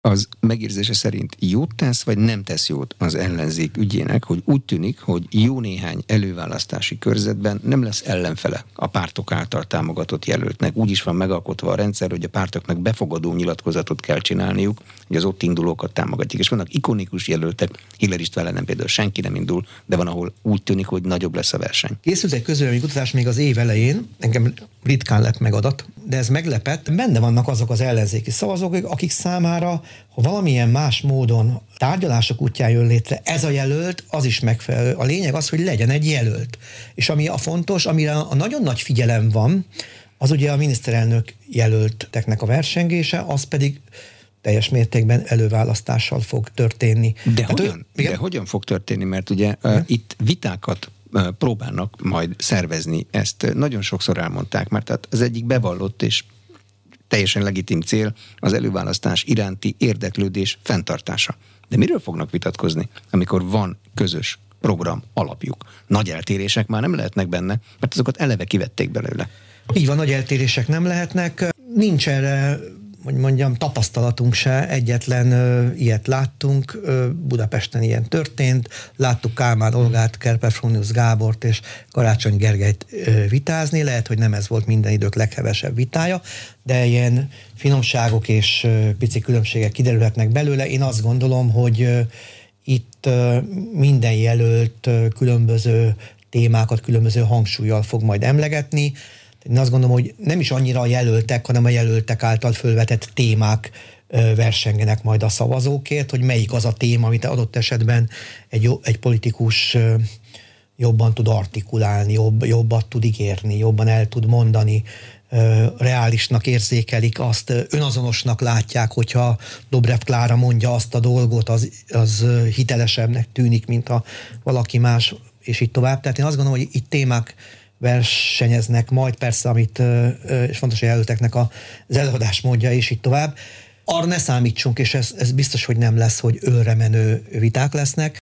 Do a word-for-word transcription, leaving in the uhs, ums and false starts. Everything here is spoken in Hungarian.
Az megérzése szerint jót tesz, vagy nem tesz jót az ellenzék ügyének, hogy úgy tűnik, hogy jó néhány előválasztási körzetben nem lesz ellenfele a pártok által támogatott jelöltnek. Úgy is van megalkotva a rendszer, hogy a pártoknak befogadó nyilatkozatot kell csinálniuk, hogy az ott indulókat támogatják. És vannak ikonikus jelöltek, Hiller István ellen például senki nem indul, de van, ahol úgy tűnik, hogy nagyobb lesz a verseny. Készült egy közvéleménykutatás még az év elején, engem ritkán lett meg adat, de ez meglepett. Benne vannak azok az ellenzéki szavazók, akik számára, ha valamilyen más módon tárgyalások útján jön létre ez a jelölt, az is megfelelő. A lényeg az, hogy legyen egy jelölt. És ami a fontos, amire a nagyon nagy figyelem van, az ugye a miniszterelnök jelölteknek a versengése, az pedig teljes mértékben előválasztással fog történni. De, hát hogyan, ő, de hogyan fog történni? Mert ugye uh, itt vitákat uh, próbálnak majd szervezni. Ezt nagyon sokszor elmondták, mert tehát az egyik bevallott és teljesen legitim cél az előválasztás iránti érdeklődés fenntartása. De miről fognak vitatkozni, amikor van közös program alapjuk? Nagy eltérések már nem lehetnek benne, mert azokat eleve kivették belőle. Így van, nagy eltérések nem lehetnek. Nincs erre, hogy mondjam, tapasztalatunk se, egyetlen ö, ilyet láttunk, ö, Budapesten ilyen történt, láttuk Kálmán Olgát, Kerpel-Fronius Gábort és Karácsony Gergelyt ö, vitázni, lehet, hogy nem ez volt minden idők leghevesebb vitája, de ilyen finomságok és ö, pici különbségek kiderülhetnek belőle. Én azt gondolom, hogy ö, itt ö, minden jelölt ö, különböző témákat, különböző hangsúllyal fog majd emlegetni. Én azt gondolom, hogy nem is annyira a jelöltek, hanem a jelöltek által fölvetett témák versengenek majd a szavazókért, hogy melyik az a téma, amit adott esetben egy, egy politikus jobban tud artikulálni, jobb, jobban tud ígérni, jobban el tud mondani, reálisnak érzékelik azt, önazonosnak látják, hogyha Dobrev Klára mondja azt a dolgot, az, az hitelesebbnek tűnik, mint a valaki más, és így tovább. Tehát én azt gondolom, hogy itt témák versenyeznek, majd persze, amit, és fontos a jelölteknek az előadásmódja, és így tovább. Arra ne számítsunk, és ez, ez biztos, hogy nem lesz, hogy őre menő viták lesznek.